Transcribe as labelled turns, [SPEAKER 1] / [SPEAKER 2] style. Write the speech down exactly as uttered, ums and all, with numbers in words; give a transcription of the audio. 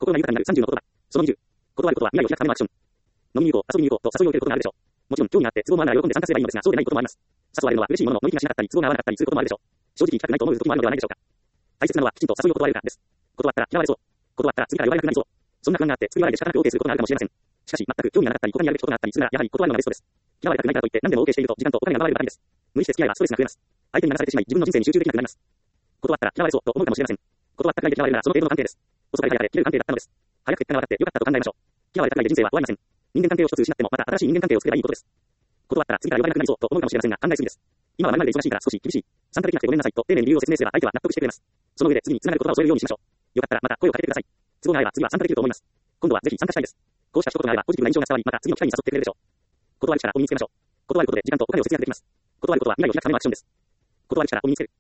[SPEAKER 1] 心が豊かになるさんじゅうの言葉。そのにじゅう。断ることは未来を開くためのアクション。飲みに行こう、遊びに行こうと誘いを受けることがあるでしょう。もちろん興味があって都合もあるなら喜んで参加すればいいのですが、そうでないこともあります。誘われるのは嬉しいものの乗り気がしなかったり都合が合わなかったりすることもあるでしょう。正直行きたくないと思う時もあるのではないでしょうか。大切なのはきちんと誘いを断れるかです。断ったら嫌われそう。断ったら次から呼ばれなくなりそう。そんな不安があって作り笑いで仕方なく OK することがあるかもしれません。しかし全く興味がなかったり他にやるべきことがあったりするならやはり断るのがベストです。嫌われたくないからといって何でも OK していると時間とお金が奪われるばかりです。無理して付き合いはストレスが増えます。相手に流されてしまい自分の人生に集中できなくなります。断ったら嫌われそうと思うかもしれません。断ったくらいで嫌われるならその程度の関係です。遅かれ早かれ切れる関係だったのです。早く結果が分かって良かったと考えましょう。嫌われたくらいで人生は終わりません。人間関係を一つ失ってもまた新しい人間関係を作ればいいことです。断ったら次から呼ばれなくなりそうと思うかもしれませんが考えすぎです。今は何々で忙しいから少し厳しい。参加できなくてごめんなさいと丁寧に理由を説明すれば相手は納得してくれます。その上で次に繋がる言葉を添えるようにしましょう。よかったらまた声をかけてください。都合が合えば次は参加できると思います。今度はぜひ参加したいです。こうした一言があればポジティブな印象が伝わり、また次の機会に誘ってくれるでしょう。断る力を身につけましょう。断ることで時間とお金を節約できます。断ることは未来を開くためのアクションです。断る力を身につける。